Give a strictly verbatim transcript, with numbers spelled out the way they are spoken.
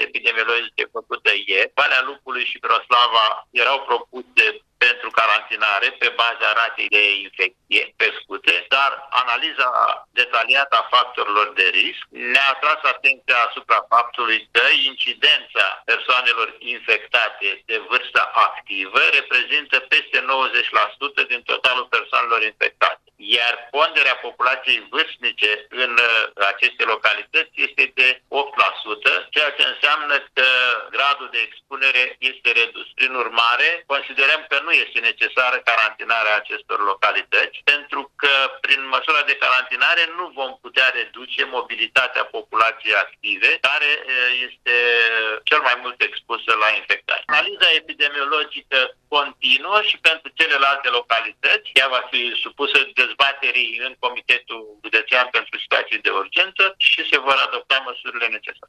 epidemiologice făcută ieri, Valea Lupului și Miroslava erau propuse pentru carantinare pe baza ratei de infecție crescute, dar analiza detaliată a factorilor de risc ne-a atras atenția asupra faptului că incidența persoanelor infectate de vârstă activă reprezintă peste nouăzeci la sută din totalul persoanelor infectate, iar ponderea populației vârstnice în aceste localități este de opt la sută, ceea ce înseamnă că gradul de expunere este redus. Prin urmare, considerăm că nu este necesară carantinarea acestor localități, pentru că prin măsura de carantinare nu vom putea reduce mobilitatea populației active, care este cel mai mult expusă la infectare. Analiza epidemiologică continuă și pentru celelalte localități. Ea va fi supusă dezbaterii în Comitetul Județean pentru Situații de Urgență și se vor adopta măsurile necesare.